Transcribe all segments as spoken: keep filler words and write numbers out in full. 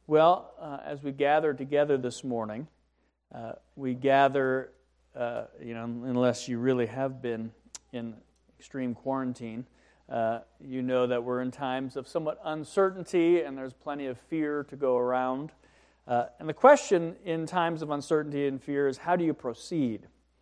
Well, uh, as we gather together this morning, uh, we gather, uh, you know, unless you really have been in extreme quarantine, uh, you know that we're in times of somewhat uncertainty and there's plenty of fear to go around. Uh, and the question in times of uncertainty and fear is, how do you proceed?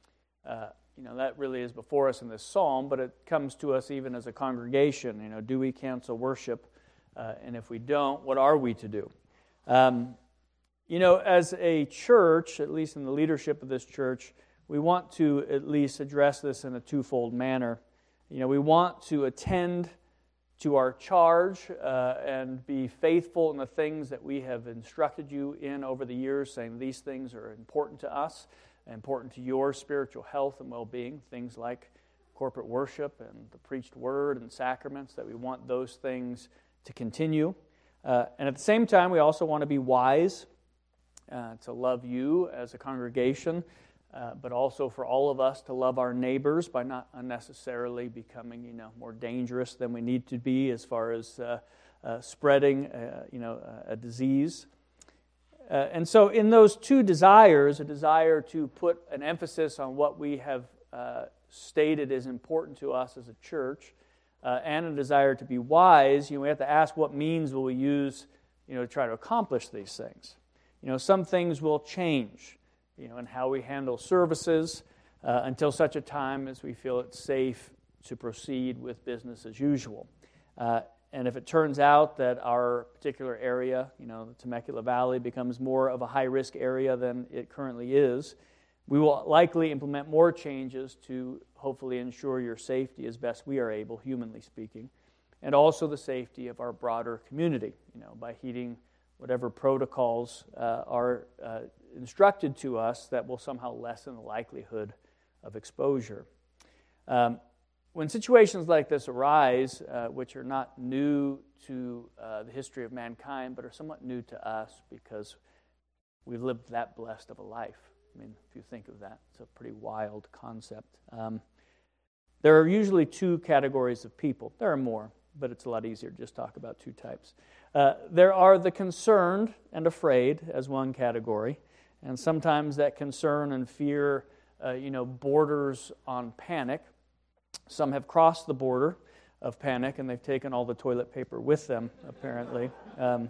Uh, you know, that really is before us in this psalm, but it comes to us even as a congregation. You know, do we cancel worship? Uh, and if we don't, what are we to do? Um, you know, as a church, at least in the leadership of this church, we want to at least address this in a twofold manner. You know, we want to attend to our charge uh, and be faithful in the things that we have instructed you in over the years, saying these things are important to us, important to your spiritual health and well-being, things like corporate worship and the preached word and sacraments, that we want those things to continue. Uh, and at the same time, we also want to be wise, uh, to love you as a congregation, uh, but also for all of us to love our neighbors by not unnecessarily becoming, you know, more dangerous than we need to be as far as uh, uh, spreading, uh, you know, a, a disease. Uh, and so in those two desires, a desire to put an emphasis on what we have uh, stated is important to us as a church, Uh, and a desire to be wise, you know, we have to ask what means will we use, you know, to try to accomplish these things. You know, some things will change, you know, in how we handle services uh, until such a time as we feel it's safe to proceed with business as usual. Uh, and if it turns out that our particular area, you know, the Temecula Valley, becomes more of a high-risk area than it currently is, we will likely implement more changes to hopefully ensure your safety as best we are able, humanly speaking, and also the safety of our broader community, you know, by heeding whatever protocols uh, are uh, instructed to us that will somehow lessen the likelihood of exposure. Um, when situations like this arise, uh, which are not new to uh, the history of mankind, but are somewhat new to us because we've lived that blessed of a life. I mean, if you think of that, it's a pretty wild concept. Um, there are usually two categories of people. There are more, but it's a lot easier to just talk about two types. Uh, there are the concerned and afraid as one category, and sometimes that concern and fear, uh, you know, borders on panic. Some have crossed the border of panic, and they've taken all the toilet paper with them, apparently. Um,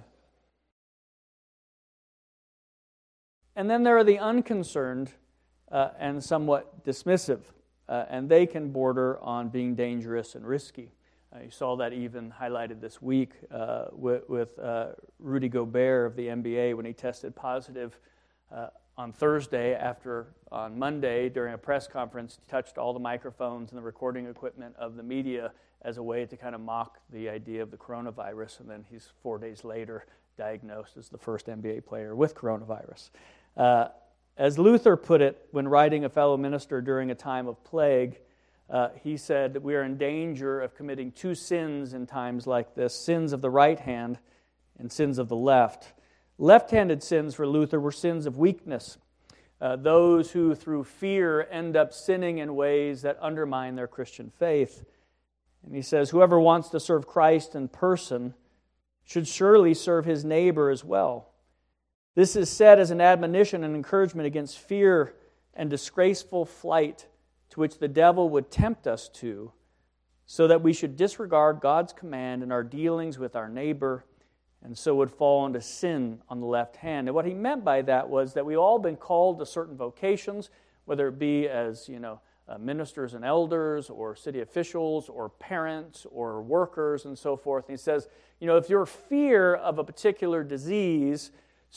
And then there are the unconcerned uh, and somewhat dismissive, uh, and they can border on being dangerous and risky. Uh, you saw that even highlighted this week uh, with, with uh, Rudy Gobert of the N B A when he tested positive uh, on Thursday after on Monday during a press conference touched all the microphones and the recording equipment of the media as a way to kind of mock the idea of the coronavirus, and then he's four days later diagnosed as the first N B A player with coronavirus. Uh, as Luther put it when writing a fellow minister during a time of plague, uh, he said that we are in danger of committing two sins in times like this, sins of the right hand and sins of the left. Left-handed sins for Luther were sins of weakness, uh, those who through fear end up sinning in ways that undermine their Christian faith. And he says, whoever wants to serve Christ in person should surely serve his neighbor as well. This is said as an admonition and encouragement against fear and disgraceful flight to which the devil would tempt us to, so that we should disregard God's command in our dealings with our neighbor, and so would fall into sin on the left hand. And what he meant by that was that we've all been called to certain vocations, whether it be as, you know, uh, ministers and elders, or city officials, or parents, or workers, and so forth. And he says, you know, if your fear of a particular disease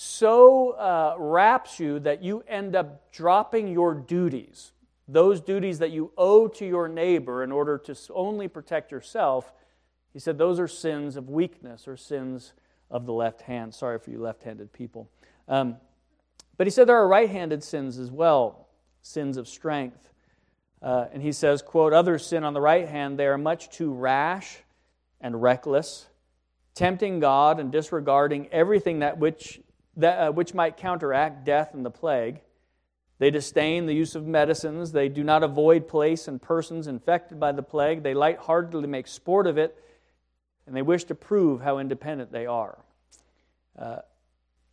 so uh, wraps you that you end up dropping your duties, those duties that you owe to your neighbor in order to only protect yourself, he said those are sins of weakness or sins of the left hand. Sorry for you left-handed people. Um, but he said there are right-handed sins as well, sins of strength. Uh, and he says, quote, others sin on the right hand, they are much too rash and reckless, tempting God and disregarding everything that which that uh, which might counteract death and the plague. They disdain the use of medicines. They do not avoid place and persons infected by the plague. They lightheartedly make sport of it, and they wish to prove how independent they are. Uh,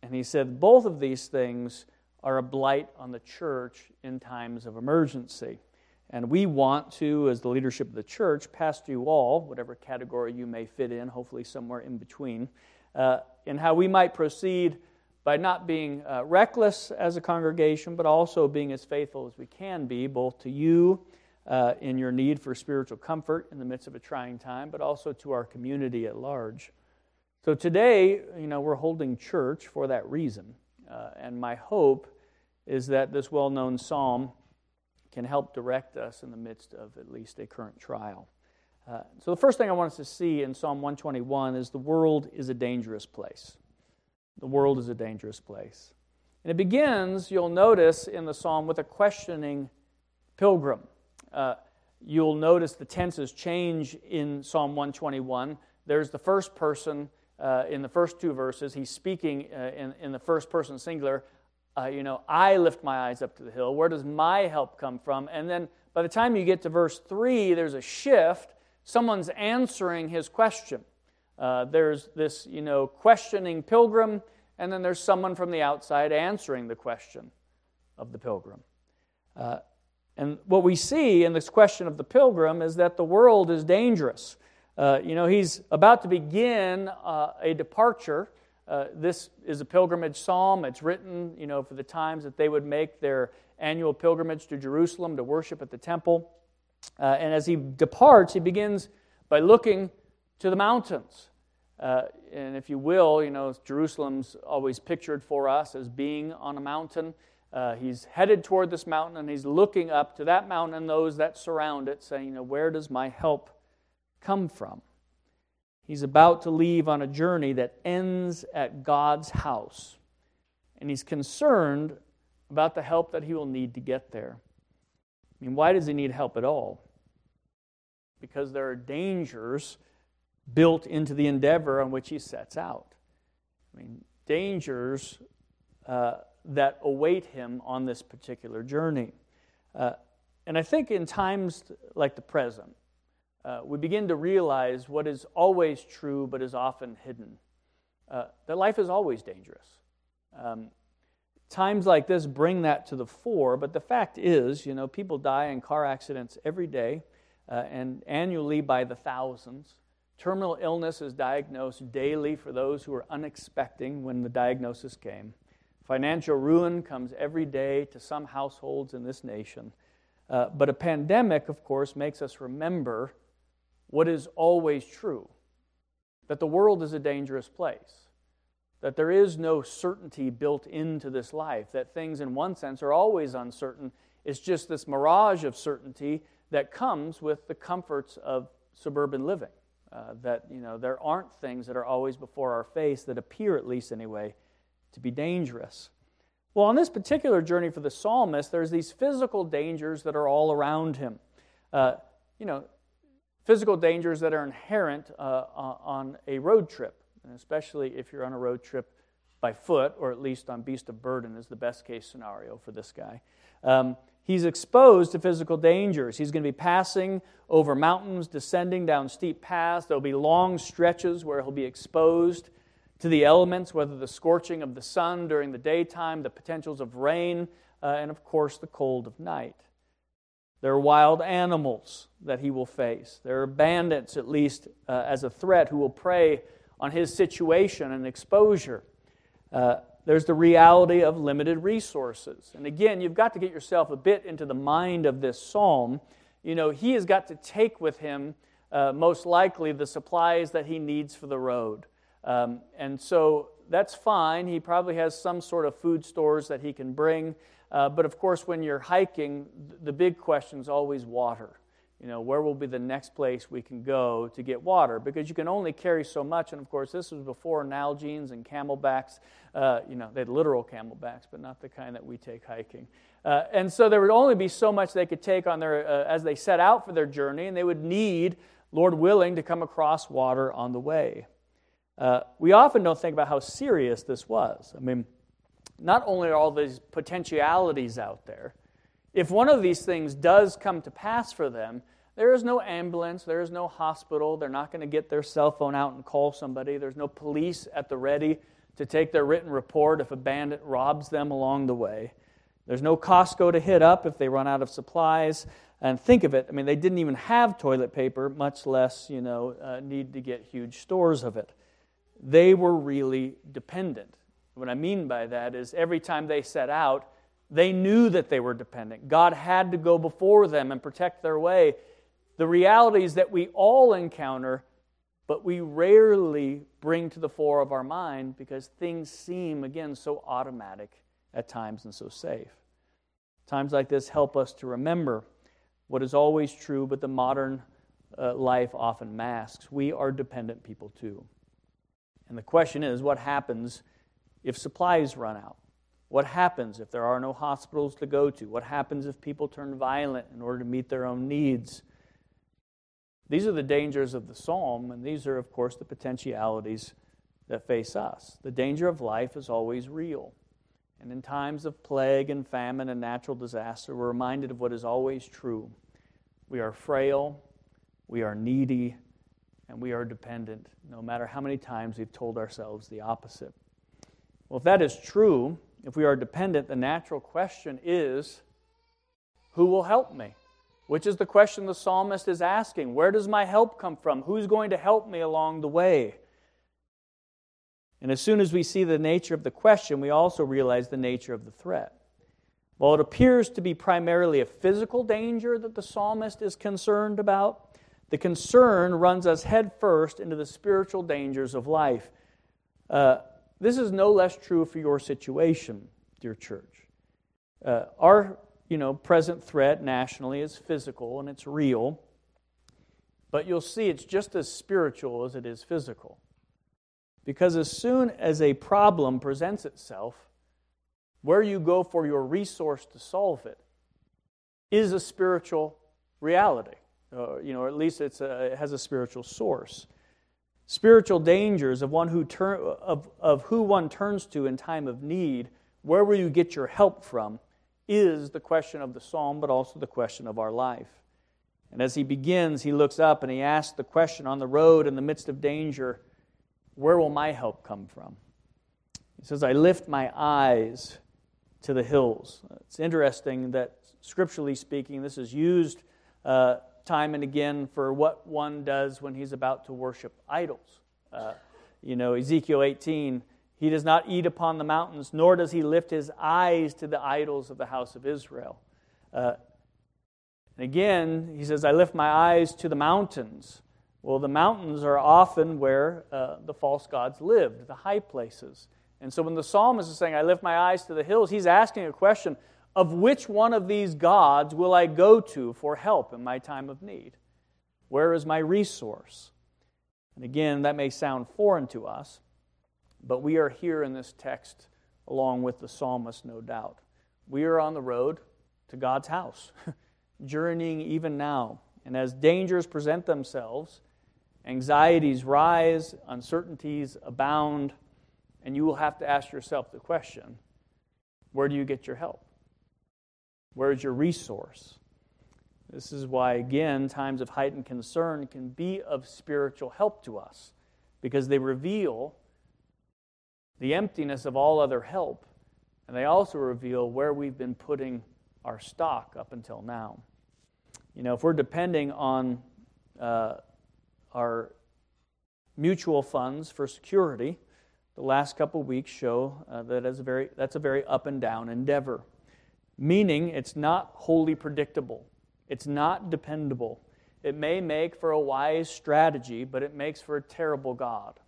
And he said both of these things are a blight on the church in times of emergency. And we want to, as the leadership of the church, pastor you all, whatever category you may fit in, hopefully somewhere in between, uh, in how we might proceed by not being uh, reckless as a congregation, but also being as faithful as we can be, both to you uh, in your need for spiritual comfort in the midst of a trying time, but also to our community at large. So today, you know, we're holding church for that reason. Uh, and my hope is that this well-known psalm can help direct us in the midst of at least a current trial. Uh, so the first thing I want us to see in Psalm one twenty-one is the world is a dangerous place. The world is a dangerous place. And it begins, you'll notice in the psalm, with a questioning pilgrim. Uh, you'll notice the tenses change in Psalm one twenty-one. There's the first person uh, in the first two verses. He's speaking uh, in, in the first person singular. Uh, you know, I lift my eyes up to the hill. Where does my help come from? And then by the time you get to verse three, there's a shift. Someone's answering his question. Uh, there's this, you know, questioning pilgrim, and then there's someone from the outside answering the question of the pilgrim. Uh, and what we see in this question of the pilgrim is that the world is dangerous. Uh, you know, he's about to begin uh, a departure. Uh, this is a pilgrimage psalm. It's written, you know, for the times that they would make their annual pilgrimage to Jerusalem to worship at the temple. Uh, and as he departs, he begins by looking to the mountains. Uh, and if you will, you know, Jerusalem's always pictured for us as being on a mountain. Uh, he's headed toward this mountain, and he's looking up to that mountain and those that surround it, saying, you know, where does my help come from? He's about to leave on a journey that ends at God's house, and he's concerned about the help that he will need to get there. I mean, why does he need help at all? Because there are dangers built into the endeavor on which he sets out. I mean, dangers uh, that await him on this particular journey. Uh, and I think in times like the present, uh, we begin to realize what is always true but is often hidden. Uh, that life is always dangerous. Um, times like this bring that to the fore, but the fact is, you know, people die in car accidents every day uh, and annually by the thousands. Terminal illness is diagnosed daily for those who are unexpecting when the diagnosis came. Financial ruin comes every day to some households in this nation. Uh, but a pandemic, of course, makes us remember what is always true, that the world is a dangerous place, that there is no certainty built into this life, that things in one sense are always uncertain. It's just this mirage of certainty that comes with the comforts of suburban living. Uh, that, you know, there aren't things that are always before our face that appear, at least anyway, to be dangerous. Well, on this particular journey for the psalmist, there's these physical dangers that are all around him. Uh, you know, physical dangers that are inherent uh, on a road trip, and especially if you're on a road trip by foot, or at least on beast of burden is the best case scenario for this guy. Um, He's exposed to physical dangers. He's going to be passing over mountains, descending down steep paths. There'll be long stretches where he'll be exposed to the elements, whether the scorching of the sun during the daytime, the potentials of rain, uh, and of course the cold of night. There are wild animals that he will face. There are bandits, at least uh, as a threat, who will prey on his situation and exposure. Uh, There's the reality of limited resources. And again, you've got to get yourself a bit into the mind of this psalm. You know, he has got to take with him, uh, most likely, the supplies that he needs for the road. Um, and so that's fine. He probably has some sort of food stores that he can bring. Uh, but of course, when you're hiking, the big question is always water. You know, where will be the next place we can go to get water? Because you can only carry so much. And of course, this was before Nalgene's and Camelbacks. Uh, you know, they had literal Camelbacks, but not the kind that we take hiking. Uh, and so there would only be so much they could take on their uh, as they set out for their journey, and they would need, Lord willing, to come across water on the way. Uh, we often don't think about how serious this was. I mean, not only are all these potentialities out there, if one of these things does come to pass for them, there is no ambulance, there is no hospital, they're not going to get their cell phone out and call somebody, there's no police at the ready to take their written report if a bandit robs them along the way. There's no Costco to hit up if they run out of supplies. And think of it, I mean, they didn't even have toilet paper, much less, you know, uh, need to get huge stores of it. They were really dependent. What I mean by that is every time they set out, they knew that they were dependent. God had to go before them and protect their way. The realities that we all encounter, but we rarely bring to the fore of our mind because things seem, again, so automatic at times and so safe. Times like this help us to remember what is always true, but the modern uh, life often masks. We are dependent people too. And the question is, what happens if supplies run out? What happens if there are no hospitals to go to? What happens if people turn violent in order to meet their own needs? These are the dangers of the psalm, and these are, of course, the potentialities that face us. The danger of life is always real. And in times of plague and famine and natural disaster, we're reminded of what is always true. We are frail, we are needy, and we are dependent, no matter how many times we've told ourselves the opposite. Well, if that is true, if we are dependent, the natural question is, who will help me? Which is the question the psalmist is asking. Where does my help come from? Who's going to help me along the way? And as soon as we see the nature of the question, we also realize the nature of the threat. While it appears to be primarily a physical danger that the psalmist is concerned about, the concern runs us headfirst into the spiritual dangers of life. Uh, this is no less true for your situation, dear church. Uh, our you know, present threat nationally is physical and it's real, but you'll see it's just as spiritual as it is physical. Because as soon as a problem presents itself, where you go for your resource to solve it is a spiritual reality. Uh, you know, or at least it's a, it has a spiritual source. Spiritual dangers of one who turn of, of who one turns to in time of need, where will you get your help from, is the question of the psalm, but also the question of our life. And as he begins, he looks up and he asks the question on the road in the midst of danger, where will my help come from? He says, I lift my eyes to the hills. It's interesting that, scripturally speaking, this is used uh, time and again for what one does when he's about to worship idols. Uh, you know, Ezekiel eighteen, he does not eat upon the mountains, nor does he lift his eyes to the idols of the house of Israel. Uh, and again, he says, I lift my eyes to the mountains. Well, the mountains are often where uh, the false gods lived, the high places. And so when the psalmist is saying, I lift my eyes to the hills, he's asking a question of which one of these gods will I go to for help in my time of need? Where is my resource? And again, that may sound foreign to us, but we are here in this text along with the psalmist, no doubt. We are on the road to God's house, journeying even now. And as dangers present themselves, anxieties rise, uncertainties abound, and you will have to ask yourself the question, where do you get your help? Where is your resource? This is why, again, times of heightened concern can be of spiritual help to us, because they reveal the emptiness of all other help, and they also reveal where we've been putting our stock up until now. You know, if we're depending on uh, our mutual funds for security, the last couple of weeks show uh, that is a very, that's a very up and down endeavor, meaning it's not wholly predictable. It's not dependable. It may make for a wise strategy, but it makes for a terrible God.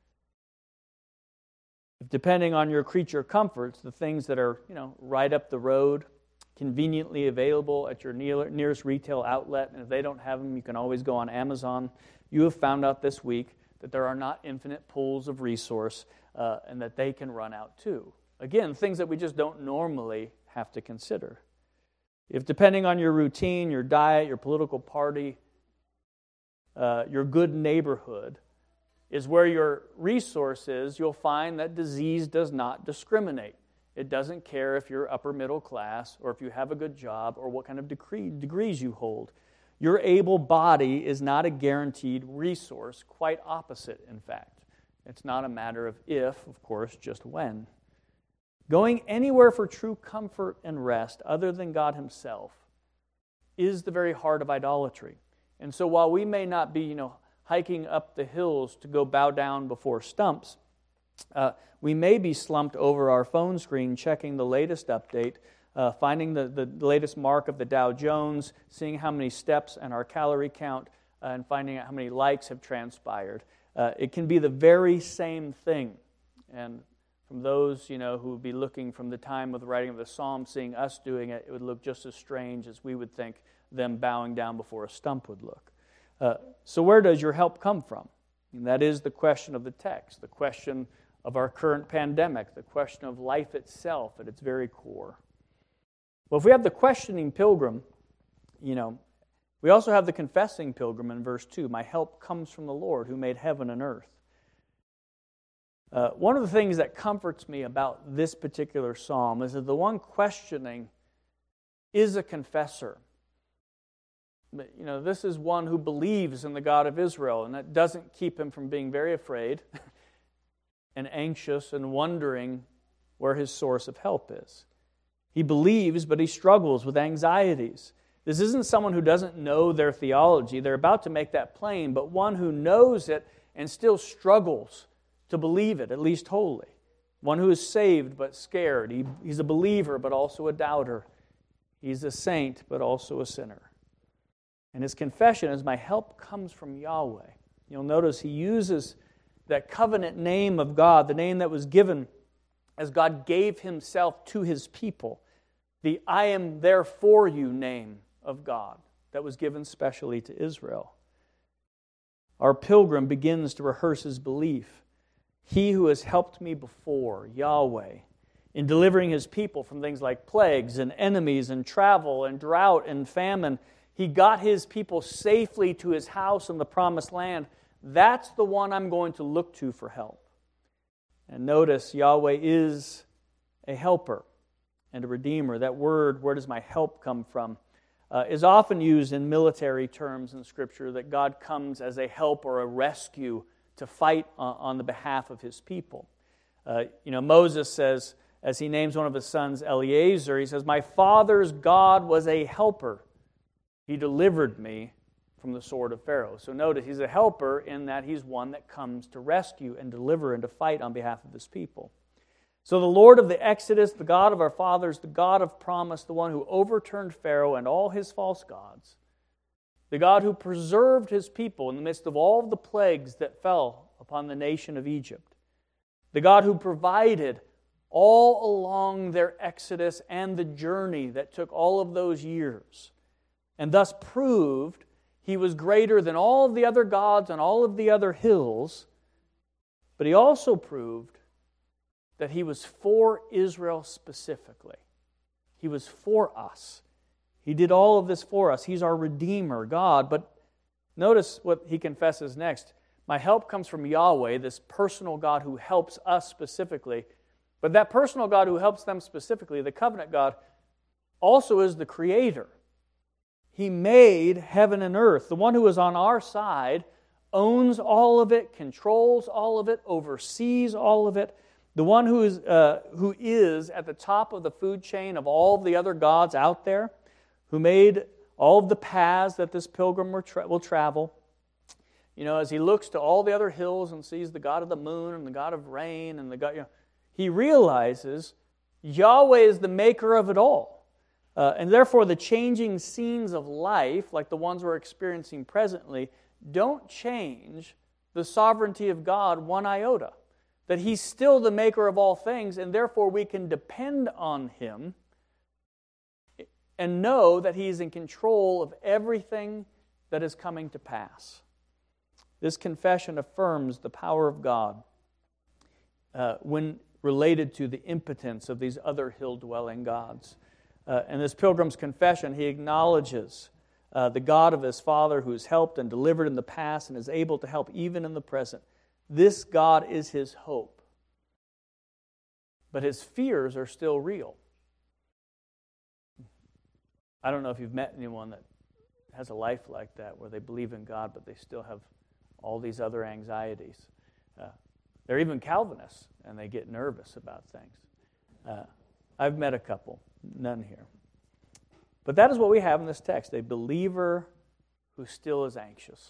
If depending on your creature comforts, the things that are, you know, right up the road, conveniently available at your near, nearest retail outlet, and if they don't have them, you can always go on Amazon. You have found out this week that there are not infinite pools of resource uh, and that they can run out too. Again, things that we just don't normally have to consider. If depending on your routine, your diet, your political party, uh, your good neighborhood is where your resource is, you'll find that disease does not discriminate. It doesn't care if you're upper middle class or if you have a good job or what kind of degree, degrees you hold. Your able body is not a guaranteed resource, quite opposite, in fact. It's not a matter of if, of course, just when. Going anywhere for true comfort and rest other than God himself is the very heart of idolatry. And so while we may not be, you know, hiking up the hills to go bow down before stumps, uh, we may be slumped over our phone screen checking the latest update, uh, finding the, the latest mark of the Dow Jones, seeing how many steps and our calorie count, uh, and finding out how many likes have transpired. Uh, it can be the very same thing. And from those, you know, who would be looking from the time of the writing of the Psalm, seeing us doing it, it would look just as strange as we would think them bowing down before a stump would look. Uh, so where does your help come from? And that is the question of the text, the question of our current pandemic, the question of life itself at its very core. Well, if we have the questioning pilgrim, you know, we also have the confessing pilgrim in verse two. My help comes from the Lord who made heaven and earth. Uh, one of the things that comforts me about this particular psalm is that the one questioning is a confessor. But, you know, this is one who believes in the God of Israel, and that doesn't keep him from being very afraid and anxious and wondering where his source of help is. He believes, but he struggles with anxieties. This isn't someone who doesn't know their theology. They're about to make that plain, but one who knows it and still struggles to believe it, at least wholly. One who is saved but scared. He, he's a believer but also a doubter. He's a saint but also a sinner. And his confession is, my help comes from Yahweh. You'll notice he uses that covenant name of God, the name that was given as God gave himself to his people. The I am there for you name of God that was given specially to Israel. Our pilgrim begins to rehearse his belief. He who has helped me before, Yahweh, in delivering his people from things like plagues and enemies and travel and drought and famine, he got his people safely to his house in the promised land. That's the one I'm going to look to for help. And notice, Yahweh is a helper and a redeemer. That word, where does my help come from, uh, is often used in military terms in Scripture, that God comes as a help or a rescue to fight on, on the behalf of his people. Uh, you know, Moses says, as he names one of his sons Eleazar, he says, my father's God was a helper. He delivered me from the sword of Pharaoh. So notice, he's a helper in that he's one that comes to rescue and deliver and to fight on behalf of his people. So the Lord of the Exodus, the God of our fathers, the God of promise, the one who overturned Pharaoh and all his false gods, the God who preserved his people in the midst of all of the plagues that fell upon the nation of Egypt, the God who provided all along their exodus and the journey that took all of those years, and thus proved he was greater than all of the other gods on all of the other hills, but he also proved that he was for Israel specifically. He was for us. He did all of this for us. He's our Redeemer, God. But notice what he confesses next. My help comes from Yahweh, this personal God who helps us specifically. But that personal God who helps them specifically, the covenant God, also is the Creator. He made heaven and earth. The one who is on our side owns all of it, controls all of it, oversees all of it. The one who is, uh, who is at the top of the food chain of all of the other gods out there, who made all of the paths that this pilgrim will, tra- will travel. You know, as he looks to all the other hills and sees the God of the moon and the God of rain and the God, you know, he realizes Yahweh is the maker of it all. Uh, and therefore, the changing scenes of life, like the ones we're experiencing presently, don't change the sovereignty of God one iota. That He's still the maker of all things, and therefore we can depend on Him and know that He's in control of everything that is coming to pass. This confession affirms the power of God uh, when related to the impotence of these other hill-dwelling gods. Uh, in this pilgrim's confession, he acknowledges uh, the God of his father who has helped and delivered in the past and is able to help even in the present. This God is his hope. But his fears are still real. I don't know if you've met anyone that has a life like that, where they believe in God, but they still have all these other anxieties. Uh, They're even Calvinists, and they get nervous about things. Uh, I've met a couple, none here. But that is what we have in this text, a believer who still is anxious.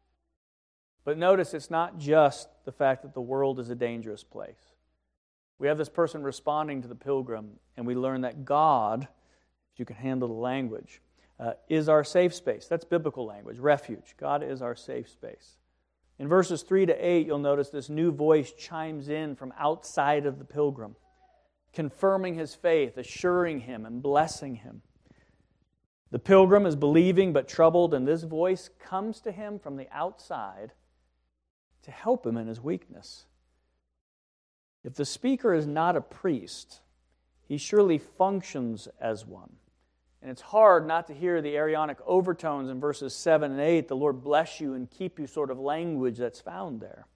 But notice it's not just the fact that the world is a dangerous place. We have this person responding to the pilgrim, and we learn that God, if you can handle the language, uh, is our safe space. That's biblical language, refuge. God is our safe space. In verses three to eight, you'll notice this new voice chimes in from outside of the pilgrim, confirming his faith, assuring him, and blessing him. The pilgrim is believing but troubled, and this voice comes to him from the outside to help him in his weakness. If the speaker is not a priest, he surely functions as one. And it's hard not to hear the Arianic overtones in verses seven and eight, the Lord bless you and keep you sort of language that's found there.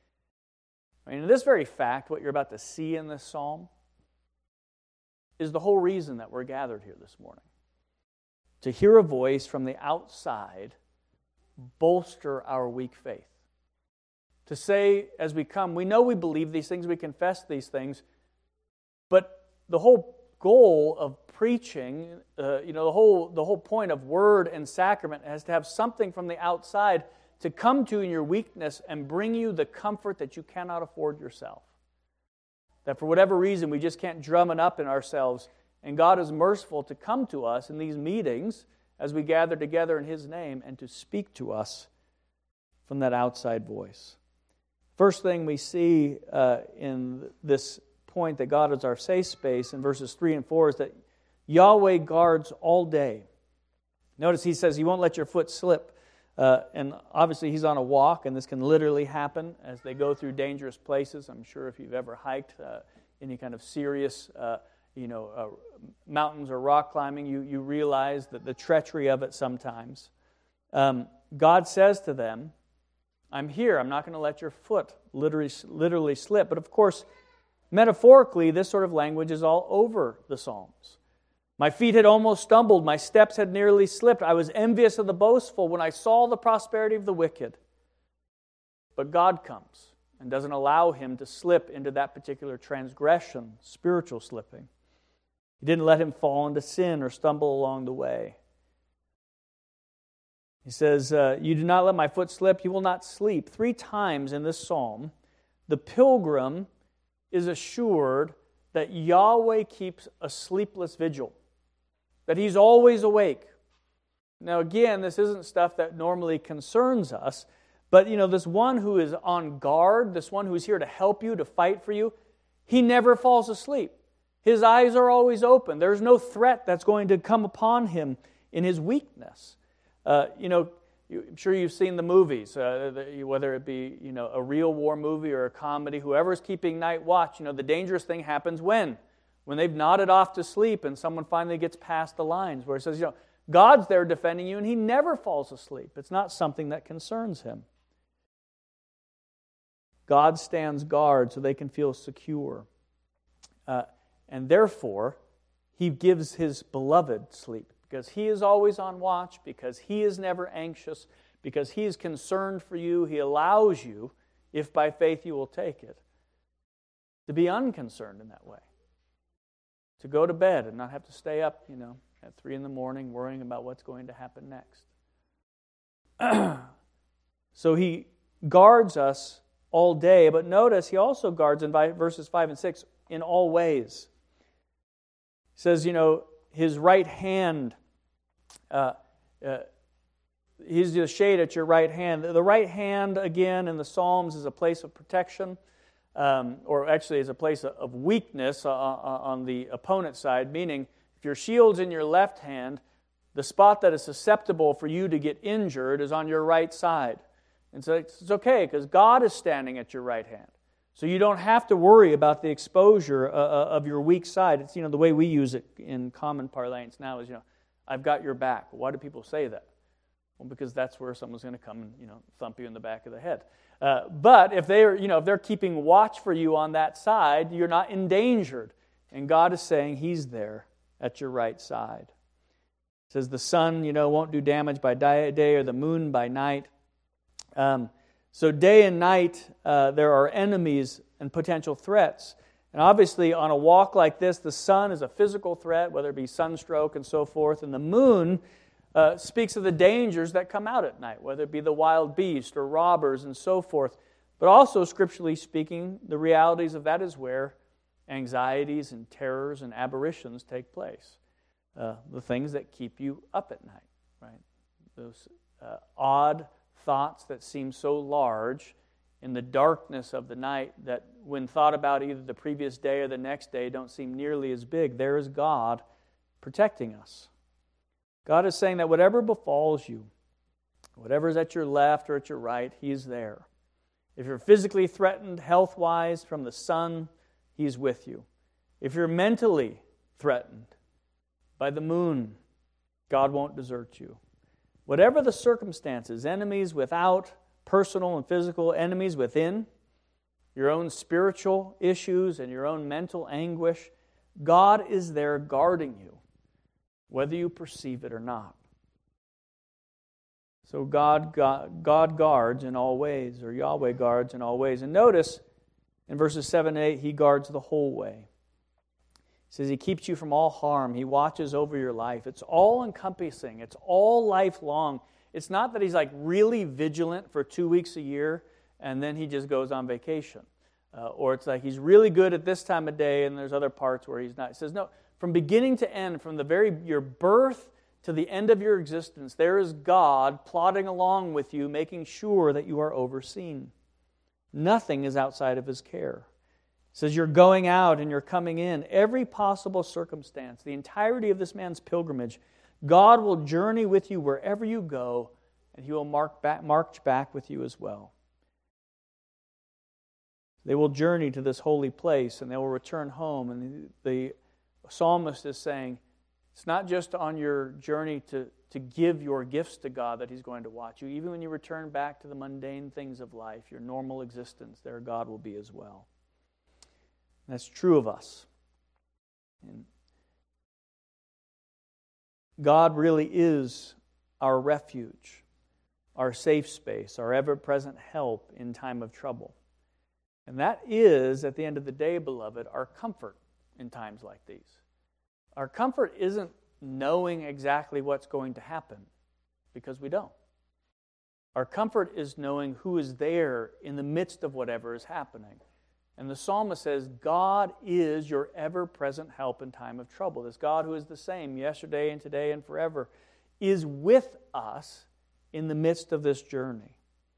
I mean, in this very fact, what you're about to see in this psalm is the whole reason that we're gathered here this morning. To hear a voice from the outside bolster our weak faith. To say as we come, we know we believe these things, we confess these things, but the whole goal of preaching, uh, you know, the whole the whole point of word and sacrament has to have something from the outside to come to in your weakness and bring you the comfort that you cannot afford yourself. That for whatever reason we just can't drum it up in ourselves, and God is merciful to come to us in these meetings as we gather together in His name and to speak to us from that outside voice. First thing we see uh, in this point that God is our safe space in verses three and four is that Yahweh guards all day. Notice He says He won't let your foot slip. Uh, and obviously He's on a walk, and this can literally happen as they go through dangerous places. I'm sure if you've ever hiked uh, any kind of serious uh, you know, uh, mountains or rock climbing, you, you realize that the treachery of it sometimes. Um, God says to them, I'm here. I'm not going to let your foot literally, literally slip. But of course, metaphorically, this sort of language is all over the Psalms. My feet had almost stumbled. My steps had nearly slipped. I was envious of the boastful when I saw the prosperity of the wicked. But God comes and doesn't allow him to slip into that particular transgression, spiritual slipping. He didn't let him fall into sin or stumble along the way. He says, uh, you do not let my foot slip, you will not sleep. Three times in this psalm, the pilgrim is assured that Yahweh keeps a sleepless vigil, that He's always awake. Now again, this isn't stuff that normally concerns us, but you know, this one who is on guard, this one who is here to help you, to fight for you, he never falls asleep. His eyes are always open. There's no threat that's going to come upon him in his weakness. Uh, you know, I'm sure you've seen the movies, uh, the, whether it be you know a real war movie or a comedy. Whoever's keeping night watch, you know, the dangerous thing happens when? When they've nodded off to sleep and someone finally gets past the lines where it says, you know, God's there defending you and He never falls asleep. It's not something that concerns Him. God stands guard so they can feel secure. Uh, and therefore, He gives His beloved sleep. Because He is always on watch, because He is never anxious, because He is concerned for you, He allows you, if by faith you will take it, to be unconcerned in that way. To go to bed and not have to stay up, you know, at three in the morning worrying about what's going to happen next. So He guards us all day, but notice He also guards in verses five and six in all ways. He says, you know, His right hand, uh, uh, He's the shade at your right hand. The right hand, again, in the Psalms is a place of protection, um, or actually is a place of weakness uh, on the opponent's side, meaning if your shield's in your left hand, the spot that is susceptible for you to get injured is on your right side. And so it's okay, because God is standing at your right hand. So you don't have to worry about the exposure uh, of your weak side. It's, you know, the way we use it in common parlance now is, you know, I've got your back. Why do people say that? Well, because that's where someone's going to come and, you know, thump you in the back of the head. Uh, but if they're, you know, if they're keeping watch for you on that side, you're not endangered. And God is saying He's there at your right side. It says the sun, you know, won't do damage by day or the moon by night. Um, So day and night, uh, there are enemies and potential threats. And obviously, on a walk like this, the sun is a physical threat, whether it be sunstroke and so forth. And the moon uh, speaks of the dangers that come out at night, whether it be the wild beast or robbers and so forth. But also, scripturally speaking, the realities of that is where anxieties and terrors and aberrations take place. Uh, the things that keep you up at night, right? Those uh, odd thoughts that seem so large in the darkness of the night that when thought about either the previous day or the next day don't seem nearly as big. There is God protecting us. God is saying that whatever befalls you, whatever is at your left or at your right, He is there. If you're physically threatened health-wise from the sun, He's with you. If you're mentally threatened by the moon, God won't desert you. Whatever the circumstances, enemies without, personal and physical, enemies within, your own spiritual issues and your own mental anguish, God is there guarding you, whether you perceive it or not. So God, God, God guards in all ways, or Yahweh guards in all ways. And notice in verses seven and eight, He guards the whole way. He says He keeps you from all harm. He watches over your life. It's all-encompassing. It's all lifelong. It's not that He's like really vigilant for two weeks a year and then He just goes on vacation. Uh, or it's like He's really good at this time of day and there's other parts where He's not. He says, no, from beginning to end, from the very your birth to the end of your existence, there is God plodding along with you, making sure that you are overseen. Nothing is outside of His care. It says you're going out and you're coming in. Every possible circumstance, the entirety of this man's pilgrimage, God will journey with you wherever you go, and He will mark back, march back with you as well. They will journey to this holy place, and they will return home. And the, the psalmist is saying, it's not just on your journey to, to give your gifts to God that He's going to watch you. Even when you return back to the mundane things of life, your normal existence, there God will be as well. That's true of us. And God really is our refuge, our safe space, our ever-present help in time of trouble. And that is, at the end of the day, beloved, our comfort in times like these. Our comfort isn't knowing exactly what's going to happen, because we don't. Our comfort is knowing who is there in the midst of whatever is happening. And the psalmist says, God is your ever-present help in time of trouble. This God who is the same yesterday and today and forever is with us in the midst of this journey.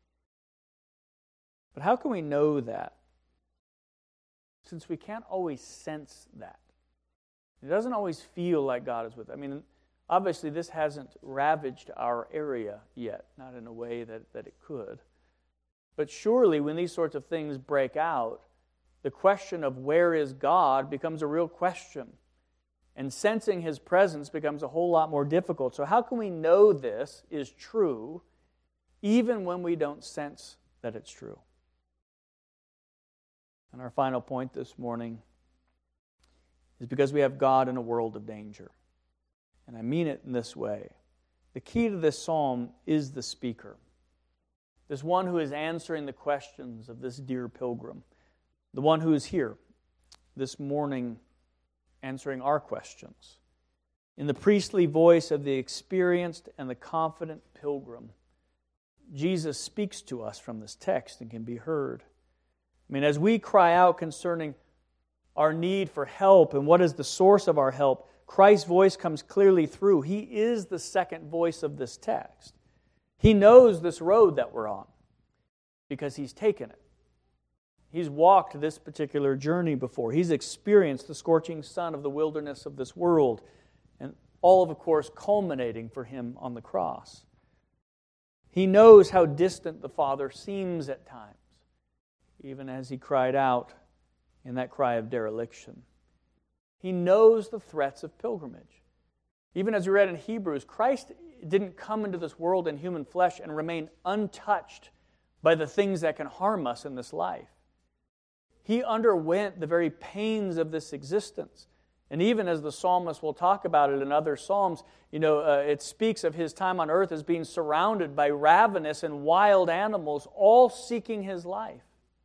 But how can we know that? Since we can't always sense that. It doesn't always feel like God is with us. I mean, obviously this hasn't ravaged our area yet, not in a way that, that it could. But surely when these sorts of things break out, the question of where is God becomes a real question. And sensing His presence becomes a whole lot more difficult. So how can we know this is true even when we don't sense that it's true? And our final point this morning is because we have God in a world of danger. And I mean it in this way. The key to this psalm is the speaker. This one who is answering the questions of this dear pilgrim. The one who is here this morning answering our questions. In the priestly voice of the experienced and the confident pilgrim, Jesus speaks to us from this text and can be heard. I mean, as we cry out concerning our need for help and what is the source of our help, Christ's voice comes clearly through. He is the second voice of this text. He knows this road that we're on because He's taken it. He's walked this particular journey before. He's experienced the scorching sun of the wilderness of this world, and all of, of course, culminating for Him on the cross. He knows how distant the Father seems at times, even as He cried out in that cry of dereliction. He knows the threats of pilgrimage. Even as we read in Hebrews, Christ didn't come into this world in human flesh and remain untouched by the things that can harm us in this life. He underwent the very pains of this existence. And even as the psalmist will talk about it in other psalms, you know, uh, it speaks of his time on earth as being surrounded by ravenous and wild animals, all seeking his life.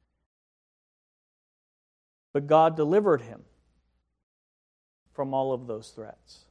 But God delivered him from all of those threats.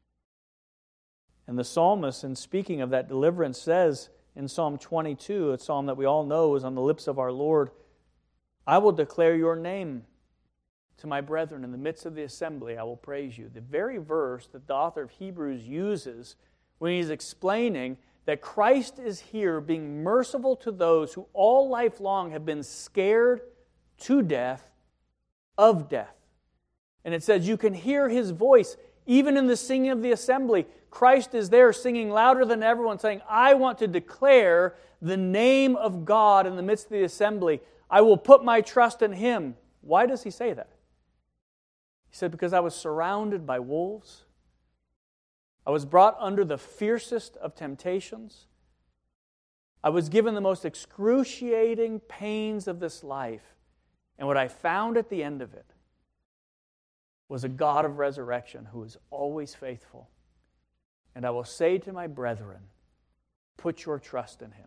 And the psalmist, in speaking of that deliverance, says in Psalm twenty-two, a psalm that we all know is on the lips of our Lord, I will declare your name to my brethren. In the midst of the assembly, I will praise you. The very verse that the author of Hebrews uses when he's explaining that Christ is here being merciful to those who all life long have been scared to death of death. And it says you can hear his voice even in the singing of the assembly. Christ is there singing louder than everyone, saying, I want to declare the name of God in the midst of the assembly. I will put my trust in him. Why does he say that? He said, because I was surrounded by wolves. I was brought under the fiercest of temptations. I was given the most excruciating pains of this life. And what I found at the end of it was a God of resurrection who is always faithful. And I will say to my brethren, put your trust in him.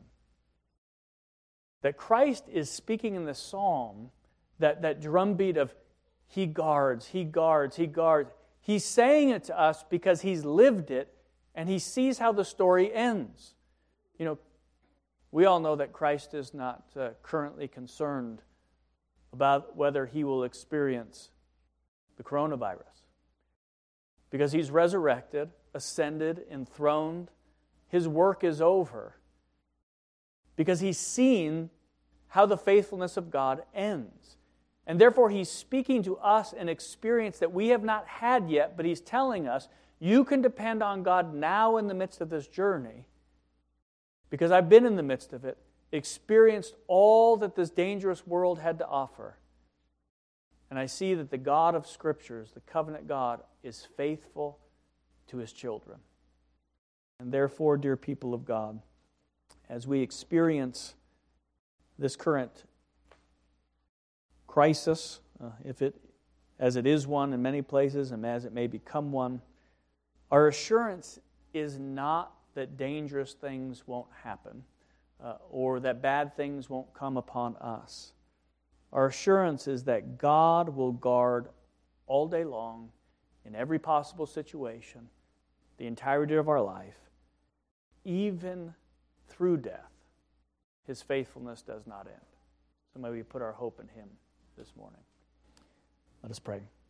That Christ is speaking in this psalm, that, that drumbeat of he guards, he guards, he guards. He's saying it to us because he's lived it and he sees how the story ends. You know, we all know that Christ is not uh, currently concerned about whether he will experience the coronavirus. Because he's resurrected, ascended, enthroned. His work is over. Because he's seen how the faithfulness of God ends. And therefore he's speaking to us an experience that we have not had yet, but he's telling us, you can depend on God now in the midst of this journey. Because I've been in the midst of it, experienced all that this dangerous world had to offer. And I see that the God of Scriptures, the covenant God, is faithful to his children. And therefore, dear people of God, as we experience this current crisis, uh, if it, as it is one in many places and as it may become one, our assurance is not that dangerous things won't happen uh, or that bad things won't come upon us. Our assurance is that God will guard all day long in every possible situation, the entirety of our life, even through death. His faithfulness does not end. So may we put our hope in him this morning. Let us pray.